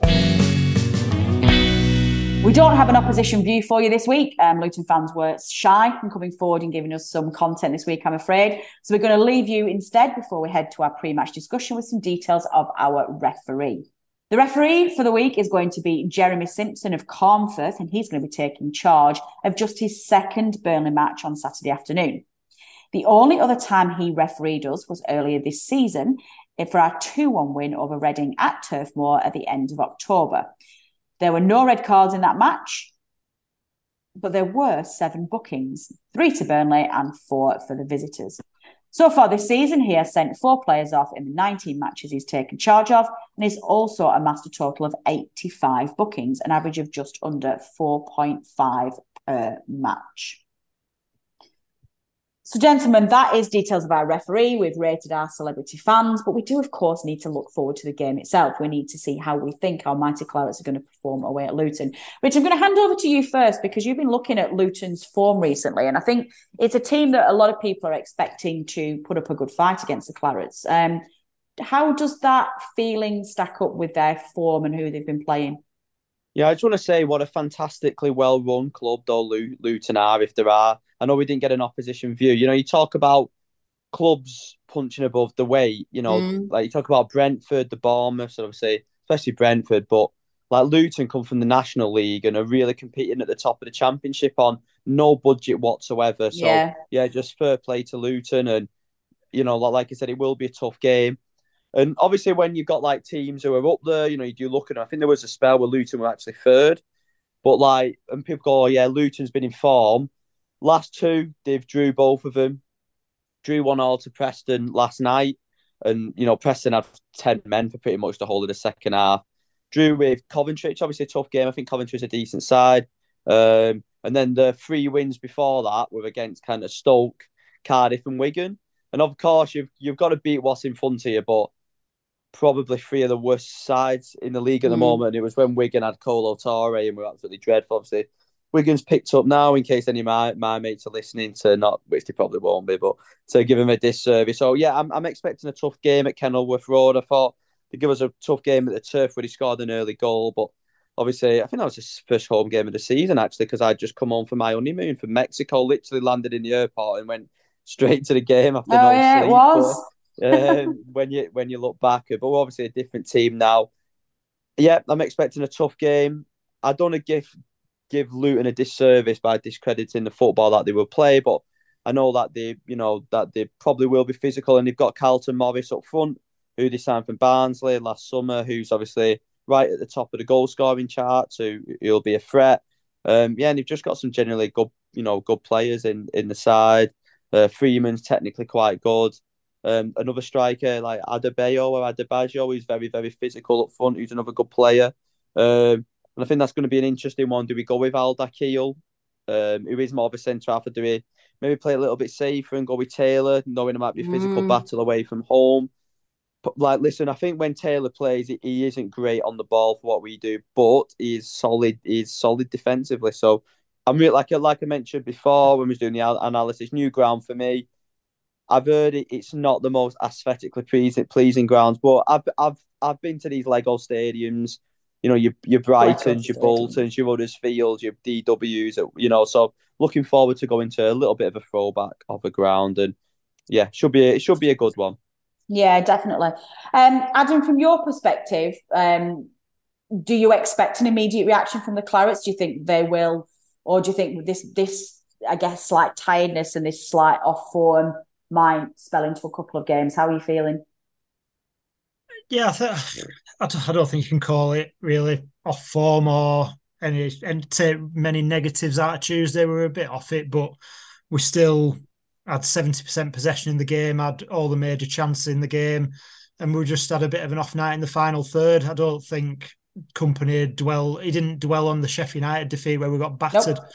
We don't have an opposition view for you this week. Luton fans were shy from coming forward and giving us some content this week, I'm afraid. So we're going to leave you instead before we head to our pre-match discussion with some details of our referee. The referee for the week is going to be Jeremy Simpson of Carnforth, and he's going to be taking charge of just his second Burnley match on Saturday afternoon. The only other time he refereed us was earlier this season for our 2-1 win over Reading at Turf Moor at the end of October. There were no red cards in that match, but there were 7 bookings, 3 to Burnley and 4 for the visitors. So far this season, he has sent 4 players off in the 19 matches he's taken charge of, and he's also amassed a total of 85 bookings, an average of just under 4.5 per match. So, gentlemen, that is details of our referee. We've rated our celebrity fans, but we do, of course, need to look forward to the game itself. We need to see how we think our mighty Clarets are going to perform away at Luton. Rich, I'm going to hand over to you first because you've been looking at Luton's form recently, and I think it's a team that a lot of people are expecting to put up a good fight against the Clarets. How does that feeling stack up with their form and who they've been playing? Yeah, I just want to say what a fantastically well-run club though Luton are, if there are. I know we didn't get an opposition view. You know, you talk about clubs punching above the weight, you know, like you talk about Brentford, the Bournemouth, obviously, especially Brentford, but like Luton come from the National League and are really competing at the top of the Championship on no budget whatsoever. So, yeah just fair play to Luton. And, you know, like I said, it will be a tough game. And obviously when you've got like teams who are up there, you know, you do look at, I think there was a spell where Luton were actually third. But like, and people go, oh yeah, Luton's been in form. Last 2, they've drew both of them. Drew 1-1 to Preston last night. And, you know, Preston had 10 men for pretty much the whole of the second half. Drew with Coventry, it's obviously a tough game. I think Coventry's a decent side. And then the 3 wins before that were against kind of Stoke, Cardiff and Wigan. And of course, you've got to beat what's in front of you, but probably 3 of the worst sides in the league at the moment. It was when Wigan had Kolo Touré and we were absolutely dreadful, obviously. Wigan's picked up now, in case any of my mates are listening, to not, which they probably won't be, but to give them a disservice. So yeah, I'm expecting a tough game at Kenilworth Road. I thought they'd give us a tough game at the Turf where he scored an early goal, but obviously I think that was his first home game of the season actually, because I'd just come home from my honeymoon from Mexico, literally landed in the airport and went straight to the game after no sleep. It was. When you look back, but we're obviously a different team now. Yeah, I'm expecting a tough game. I don't want to give Luton a disservice by discrediting the football that they will play, but I know that they probably will be physical, and they've got Carlton Morris up front, who they signed from Barnsley last summer, who's obviously right at the top of the goal scoring chart, so he'll be a threat. And they've just got some generally good players in the side. Freeman's technically quite good. Another striker like Adebayo, who's very, very physical up front, who's another good player. And I think that's going to be an interesting one. Do we go with Al-Dakhil, who is more of a centre-half, or do we maybe play a little bit safer and go with Taylor, knowing it might be a physical battle away from home? But, like, listen, I think when Taylor plays, he isn't great on the ball for what we do, but he's solid defensively. So I'm really, like I mentioned before when we was doing the analysis, new ground for me. I've heard it's not the most aesthetically pleasing grounds, but I've been to these Lego stadiums, you know, your Brightons, your Boltons, your Huddersfields, your DWs, you know. So looking forward to going to a little bit of a throwback of a ground, and yeah, it should be a good one. Yeah, definitely. Adam, from your perspective, do you expect an immediate reaction from the Clarets? Do you think they will, or do you think this I guess slight tiredness and this slight off form might spell into a couple of games? How are you feeling? Yeah, I don't think you can call it really off form or and take many negatives out of Tuesday. We were a bit off it, but we still had 70% possession in the game, had all the major chances in the game, and we just had a bit of an off night in the final third. I don't think Company didn't dwell on the Sheffield United defeat where we got battered. Nope.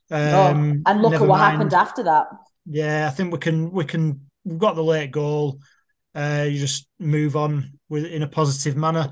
And look at what happened after that. Yeah, I think we've got the late goal. You just move on in a positive manner.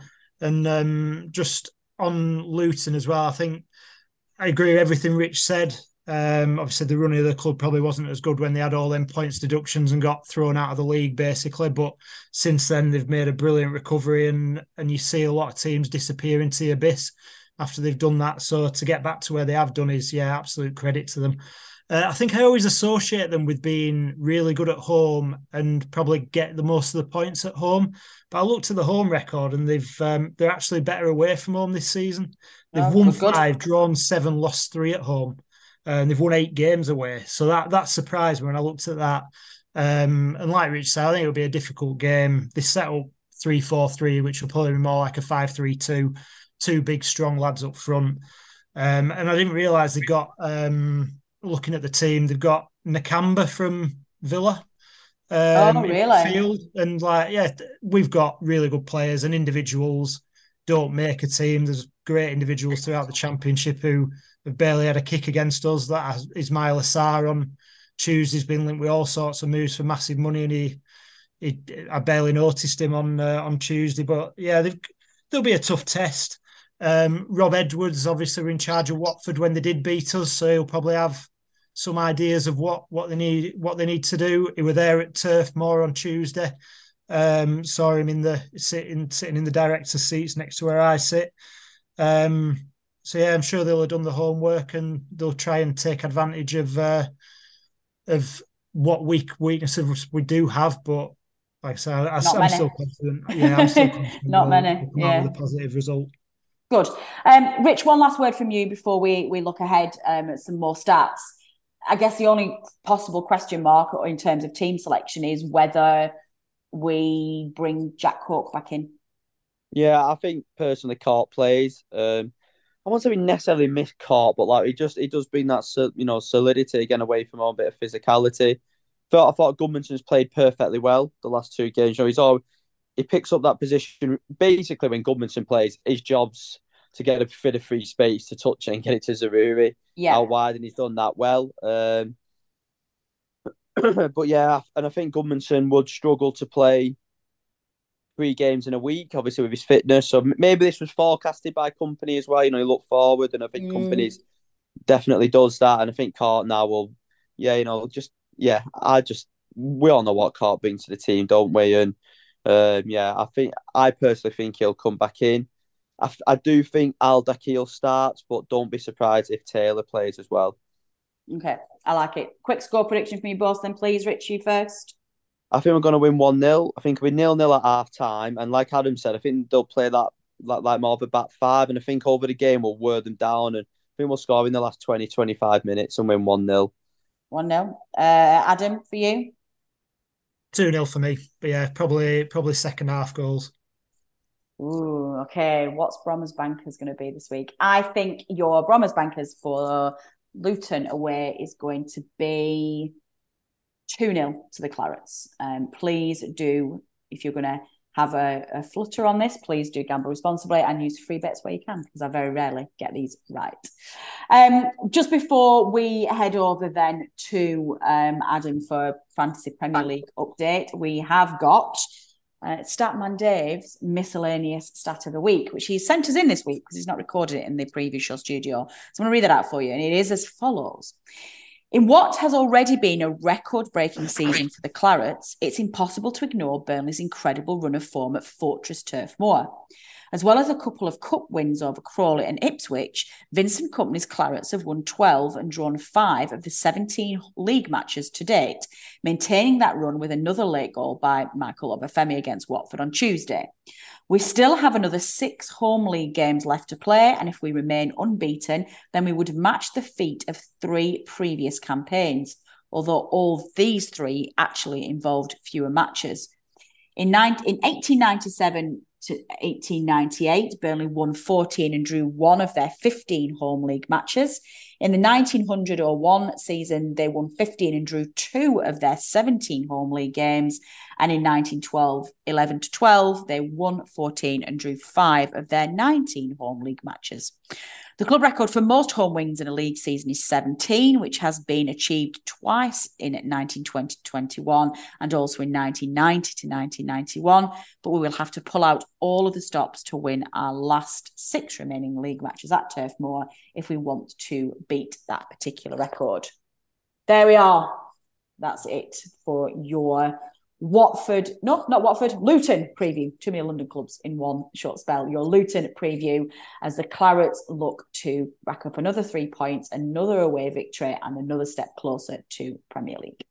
And just on Luton as well, I think I agree with everything Rich said. Obviously, the running of the club probably wasn't as good when they had all them points deductions and got thrown out of the league, basically. But since then, they've made a brilliant recovery, and you see a lot of teams disappear into the abyss after they've done that. So to get back to where they have done is, yeah, absolute credit to them. I think I always associate them with being really good at home and probably get the most of the points at home. But I looked at the home record and they're actually better away from home this season. They've won 5, drawn 7, lost 3 at home, and they've won 8 games away. So that surprised me when I looked at that. And like Rich said, I think it'll be a difficult game. They set up 3-4-3, which will probably be more like a 5-3-2. 2 big, strong lads up front. And I didn't realise they got... looking at the team, they've got Nakamba from Villa. Really? Field. And we've got really good players, and individuals don't make a team. There's great individuals throughout the Championship who have barely had a kick against us. That Ismail Assar on Tuesday's been linked with all sorts of moves for massive money, and I barely noticed him on Tuesday. But yeah, there'll be a tough test. Rob Edwards obviously were in charge of Watford when they did beat us, so he'll probably have some ideas of what they need to do. He were there at Turf Moor on Tuesday. Saw him sitting in the director's seats next to where I sit. So yeah, I'm sure they'll have done the homework and they'll try and take advantage of what weaknesses we do have. But like I said, I'm still confident. Yeah, I'm still confident. Not many. Yeah, with a positive result. Good. Rich, one last word from you before we look ahead at some more stats. I guess the only possible question mark in terms of team selection is whether we bring Jack Cork back in. Yeah, I think personally Cork plays. I won't say we necessarily miss Cork, but he does bring that solidity again away from a bit of physicality. I thought Gudmundsson played perfectly well the last 2 games. He picks up that position. Basically, when Gudmundsson plays, his job's to get a bit of free space to touch it and get it to Zaroury out wide, and he's done that well. But yeah, and I think Gudmundsson would struggle to play 3 games in a week, obviously with his fitness. So maybe this was forecasted by Company as well. He looked forward, and I think Company's definitely does that. And I think Cork now will, we all know what Cork brings to the team, don't we? And I personally think he'll come back in. I do think Al Dakil starts, but don't be surprised if Taylor plays as well. Okay, I like it. Quick score prediction for you both then, please. Rich, you first. I think we're going to win 1-0. I think it'll be 0-0 at half-time. And like Adam said, I think they'll play that like more of a back 5. And I think over the game we'll wear them down. And I think we'll score in the last 20, 25 minutes and win 1-0. 1-0. Adam, for you? 2-0 for me. But yeah, probably second half goals. Ooh, okay. What's Bromers Bankers going to be this week? I think your Bromers Bankers for Luton away is going to be 2-0 to the Clarets. Please do, if you're going to have a flutter on this, please do gamble responsibly and use free bets where you can, because I very rarely get these right. Just before we head over then to Adam for Fantasy Premier League update, we have got Statman Dave's miscellaneous stat of the week, which he sent us in this week because he's not recorded it in the previous show studio. So I'm going to read that out for you. And it is as follows. In what has already been a record-breaking season for the Clarets, it's impossible to ignore Burnley's incredible run of form at Fortress Turf Moor. As well as a couple of cup wins over Crawley and Ipswich, Vincent Kompany's Clarets have won 12 and drawn 5 of the 17 league matches to date, maintaining that run with another late goal by Michael Obafemi against Watford on Tuesday. We still have another 6 home league games left to play, and if we remain unbeaten, then we would match the feat of 3 previous campaigns, although all these 3 actually involved fewer matches. In 1897 to 1898, Burnley won 14 and drew 1 of their 15 home league matches. In the 1901 season, they won 15 and drew 2 of their 17 home league games. And in 1912, 11 to 12, they won 14 and drew 5 of their 19 home league matches. The club record for most home wins in a league season is 17, which has been achieved twice in 1920-21 and also in 1990 to 1991. But we will have to pull out all of the stops to win our last 6 remaining league matches at Turf Moor if we want to beat that particular record. There we are. That's it for your Luton preview. Too many London clubs in one short spell. Your Luton preview as the Clarets look to rack up another 3 points, another away victory, and another step closer to Premier League.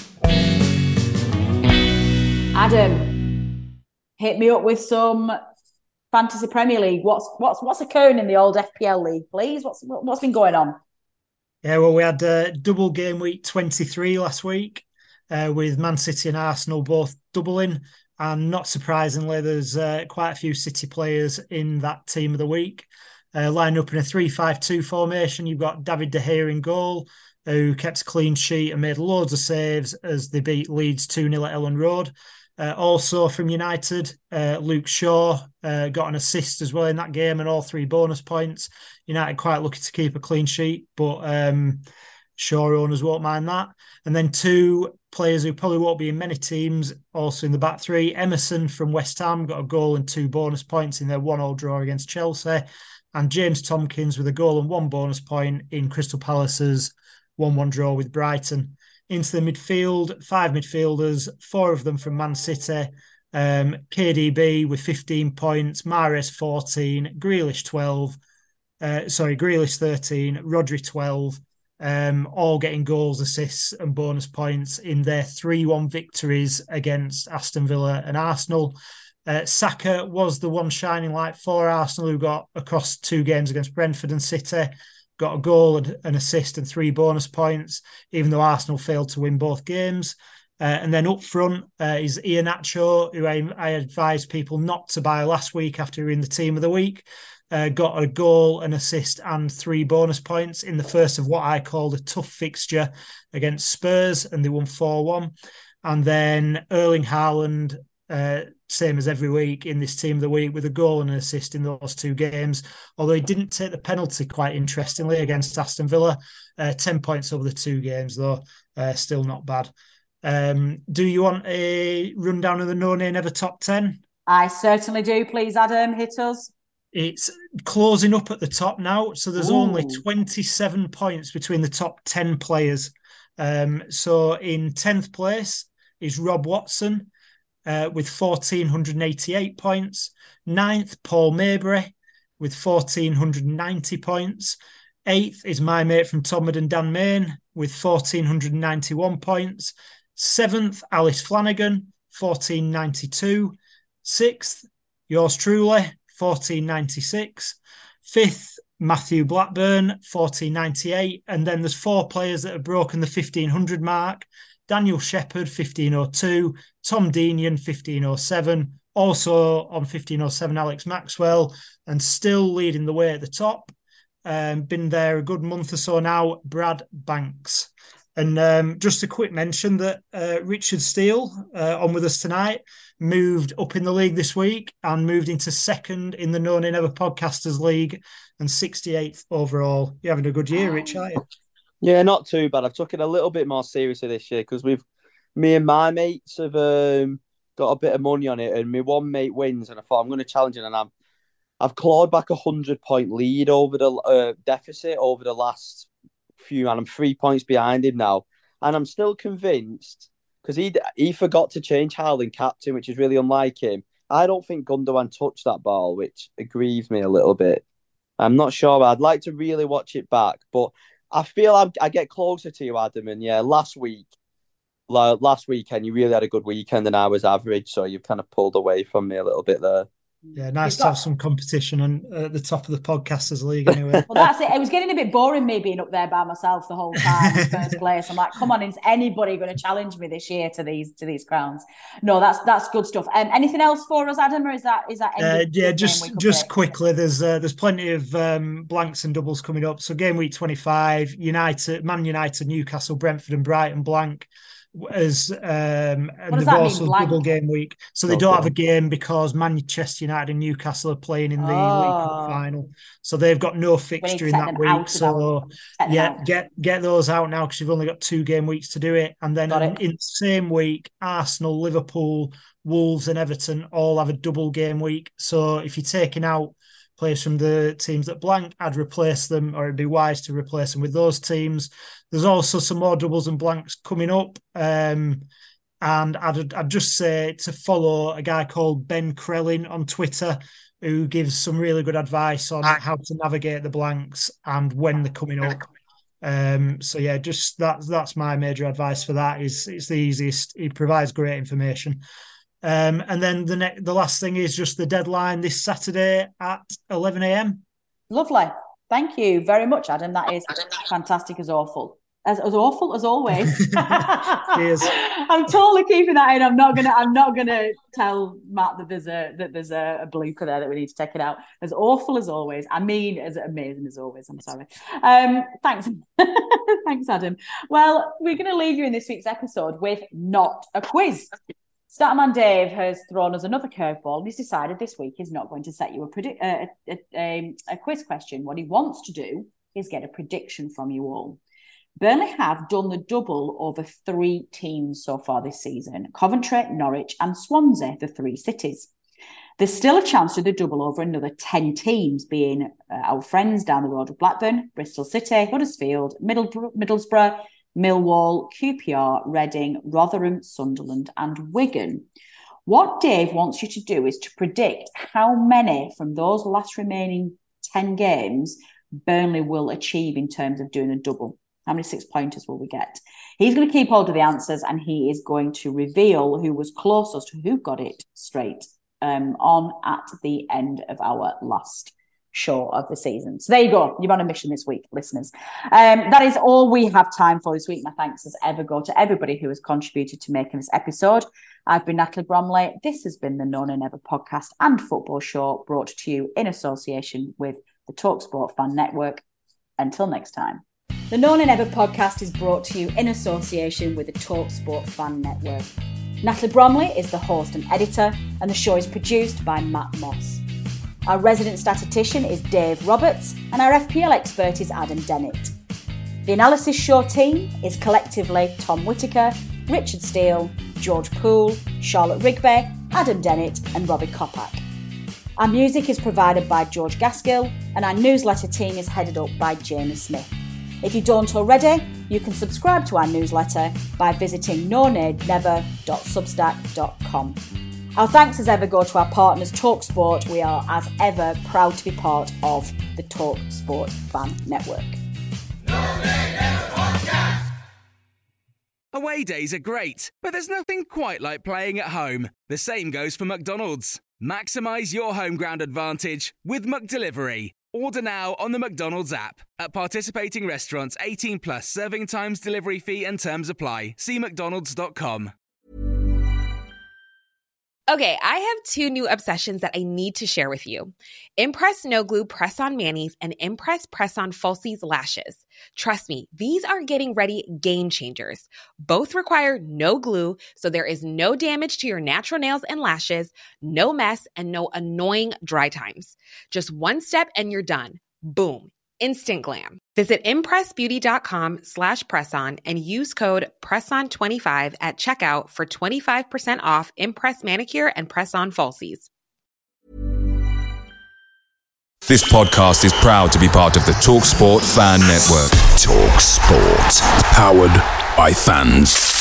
Adam, hit me up with some Fantasy Premier League. What's occurring in the old FPL league, please? What's been going on? Yeah, well, we had double game week 23 last week. With Man City and Arsenal both doubling. And not surprisingly, there's quite a few City players in that team of the week. Lining up in a 3-5-2 formation, you've got David De Gea in goal, who kept a clean sheet and made loads of saves as they beat Leeds 2-0 at Ellen Road. Also from United, Luke Shaw got an assist as well in that game and all 3 bonus points. United quite lucky to keep a clean sheet, but Shaw owners won't mind that. And then 2 players who probably won't be in many teams, also in the back 3. Emerson from West Ham got a goal and 2 bonus points in their 1-1 draw against Chelsea. And James Tompkins with a goal and 1 bonus point in Crystal Palace's 1-1 draw with Brighton. Into the midfield, 5 midfielders, 4 of them from Man City. KDB with 15 points, Mahrez 14, Grealish 13, Rodri 12. All getting goals, assists and bonus points in their 3-1 victories against Aston Villa and Arsenal. Saka was the one shining light for Arsenal, who got across 2 games against Brentford and City, got a goal, an assist and 3 bonus points, even though Arsenal failed to win both games. And then up front is Iheanacho, who I advised people not to buy last week after we were in the team of the week. Got a goal, an assist and 3 bonus points in the first of what I called a tough fixture against Spurs, and they won 4-1. And then Erling Haaland, same as every week in this team of the week, with a goal and an assist in those 2 games, although he didn't take the penalty, quite interestingly, against Aston Villa. 10 points over the 2 games, though, still not bad. Do you want a rundown of the No Nay Never top 10? I certainly do. Please, Adam, hit us. It's closing up at the top now, so there's only 27 points between the top 10 players. So in 10th place is Rob Watson with 1,488 points. 9th, Paul Maybury with 1,490 points. 8th is my mate from Tomwood and Dan Main with 1,491 points. 7th, Alice Flanagan, 1,492. 6th, yours truly, 1,496. 5th, Matthew Blackburn, 1,498. And then there's 4 players that have broken the 1,500 mark. Daniel Shepherd, 1,502. Tom Deanian, 1,507. Also on 1,507, Alex Maxwell. And still leading the way at the top. Been there a good month or so now, Brad Banks. And just a quick mention that Richard Steele, on with us tonight, moved up in the league this week and moved into 2nd in the No Nay Never Podcasters League and 68th overall. You're having a good year, Rich, aren't you? Yeah, not too bad. I've took it a little bit more seriously this year because me and my mates have got a bit of money on it, and my one mate wins, and I thought I'm going to challenge it, and I've clawed back 100-point lead over the deficit over the last few, and I'm 3 points behind him now, and I'm still convinced because he forgot to change Howling captain, which is really unlike him. I don't think Gundogan touched that ball, which aggrieves me a little bit. I'm not sure. I'd like to really watch it back, but I feel I get closer to you, Adam. And yeah, last weekend, you really had a good weekend, and I was average, so you've kind of pulled away from me a little bit there. Yeah, nice to have some competition at the top of the Podcasters League anyway. Well, that's it. It was getting a bit boring me being up there by myself the whole time in first place. I'm like, come on, is anybody going to challenge me this year to these crowns? No, that's good stuff. Anything else for us, Adam, or is that just quickly, there's plenty of blanks and doubles coming up. So game week 25, Man United, Newcastle, Brentford, and Brighton blank. And they've also double game week, so they don't have a game because Manchester United and Newcastle are playing in the League Cup final, so they've got no fixture in that week. So get those out now because you've only got 2 game weeks to do it, and then in the same week, Arsenal, Liverpool, Wolves, and Everton all have a double game week. So if you're taking out players from the teams that blank, I'd replace them, or it'd be wise to replace them with those teams. There's also some more doubles and blanks coming up. And I'd just say to follow a guy called Ben Krellin on Twitter, who gives some really good advice on how to navigate the blanks and when they're coming up. So yeah, just that's my major advice for that. It's the easiest. He provides great information. And then the last thing is just the deadline this Saturday at 11 a.m. Lovely. Thank you very much, Adam. That is fantastic as awful. As awful as always. Cheers. I'm totally keeping that in. I'm not gonna tell Matt that there's a blooper there that we need to take it out. As awful as always. I mean, as amazing as always. I'm sorry. Thanks. Thanks, Adam. Well, we're going to leave you in this week's episode with not a quiz. Startman Dave has thrown us another curveball, and he's decided this week he's not going to set you a quiz question. What he wants to do is get a prediction from you all. Burnley have done the double over 3 teams so far this season: Coventry, Norwich, and Swansea, the 3 cities. There's still a chance to do the double over another 10 teams, being our friends down the road of Blackburn, Bristol City, Huddersfield, Middlesbrough, Millwall, QPR, Reading, Rotherham, Sunderland, and Wigan. What Dave wants you to do is to predict how many from those last remaining 10 games Burnley will achieve in terms of doing a double. How many 6-pointers will we get? He's going to keep hold of the answers, and he is going to reveal who was closest, who got it straight on at the end of our last show of the season. So there you go. You're on a mission this week, listeners. That is all we have time for this week. My thanks as ever go to everybody who has contributed to making this episode. I've been Natalie Bromley. This has been the No Nay Never podcast and football show, brought to you in association with the TalkSport Fan Network. Until next time. The No Nay Never podcast is brought to you in association with the TalkSport Fan Network. Natalie Bromley is the host and editor, and the show is produced by Matt Moss. Our resident statistician is Dave Roberts, and our FPL expert is Adam Dennett. The Analysis Show team is collectively Tom Whittaker, Richard Steele, George Poole, Charlotte Rigby, Adam Dennett, and Robbie Kopak. Our music is provided by George Gaskill, and our newsletter team is headed up by Jamie Smith. If you don't already, you can subscribe to our newsletter by visiting nonaynever.substack.com. Our thanks as ever go to our partners TalkSport. We are as ever proud to be part of the TalkSport Fan Network. Away days are great, but there's nothing quite like playing at home. The same goes for McDonald's. Maximise your home ground advantage with McDelivery. Order now on the McDonald's app. At participating restaurants, 18 plus, serving times, delivery fee and terms apply. See mcdonalds.com. Okay, I have 2 new obsessions that I need to share with you. Impress No Glue Press-On Manis and Impress Press-On Falsies Lashes. Trust me, these are getting ready game changers. Both require no glue, so there is no damage to your natural nails and lashes, no mess, and no annoying dry times. Just one step and you're done. Boom. Instant glam. Visit impressbeauty.com/presson and use code PRESSON25 at checkout for 25% off Impress Manicure and Press-On Falsies. This podcast is proud to be part of the TalkSport Fan Network. TalkSport. Powered by fans.